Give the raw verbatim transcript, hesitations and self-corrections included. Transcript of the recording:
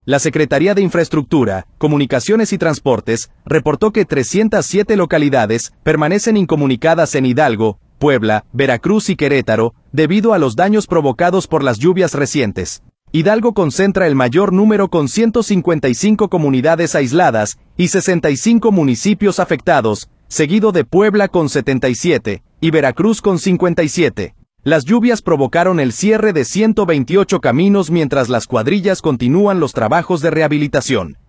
La Secretaría de Infraestructura, Comunicaciones y Transportes reportó que trescientas siete localidades permanecen incomunicadas en Hidalgo, Puebla, Veracruz y Querétaro, debido a los daños provocados por las lluvias recientes. Hidalgo concentra el mayor número con ciento cincuenta y cinco comunidades aisladas y sesenta y cinco municipios afectados, seguido de Puebla con setenta y siete y Veracruz con cincuenta y siete. Las lluvias provocaron el cierre de ciento veintiocho caminos mientras las cuadrillas continúan los trabajos de rehabilitación.